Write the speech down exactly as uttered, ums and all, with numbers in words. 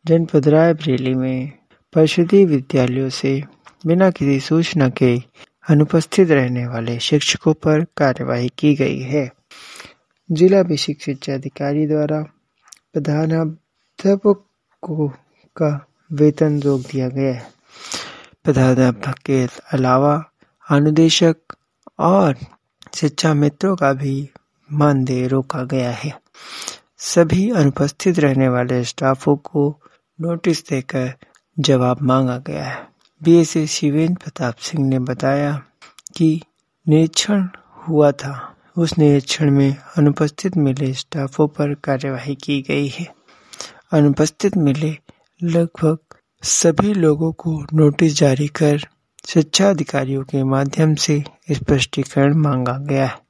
जनपद रायबरेली में परिषदीय विद्यालयों से बिना किसी सूचना के अनुपस्थित रहने वाले शिक्षकों पर कार्यवाही की गई है। जिला बेसिक शिक्षा अधिकारी द्वारा प्रधानाध्यापकों का वेतन रोक दिया गया है। प्रधानाध्यापक के अलावा अनुदेशक और शिक्षा मित्रों का भी मानदेय रोका गया है। सभी अनुपस्थित रहने वाले स्टाफों को नोटिस देकर जवाब मांगा गया है। बीएसए शिवेंद्र प्रताप सिंह ने बताया कि निरीक्षण हुआ था, उस निरीक्षण में अनुपस्थित मिले स्टाफों पर कार्यवाही की गई है। अनुपस्थित मिले लगभग सभी लोगों को नोटिस जारी कर शिक्षा अधिकारियों के माध्यम से स्पष्टीकरण मांगा गया है।